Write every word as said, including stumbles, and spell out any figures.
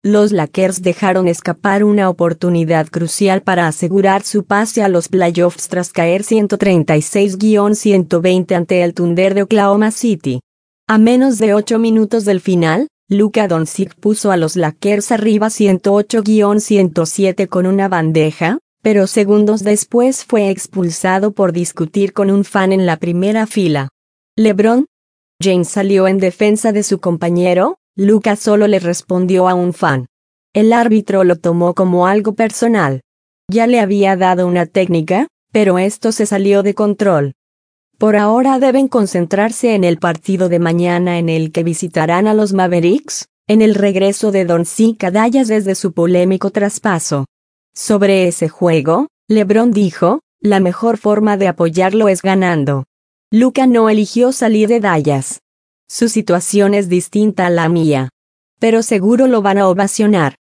los Lakers dejaron escapar una oportunidad crucial para asegurar su pase a los playoffs tras caer ciento treinta y seis a ciento veinte ante el Thunder de Oklahoma City. A menos de ocho minutos del final, Luka Doncic puso a los Lakers arriba ciento ocho a ciento siete con una bandeja, pero segundos después fue expulsado por discutir con un fan en la primera fila. LeBron James salió en defensa de su compañero. Luka solo le respondió a un fan. El árbitro lo tomó como algo personal. Ya le había dado una técnica, pero esto se salió de control. Por ahora deben concentrarse en el partido de mañana en el que visitarán a los Mavericks, en el regreso de Doncic a Dallas desde su polémico traspaso. Sobre ese juego, LeBron dijo, la mejor forma de apoyarlo es ganando. Luka no eligió salir de Dallas. Su situación es distinta a la mía. Pero seguro lo van a ovacionar.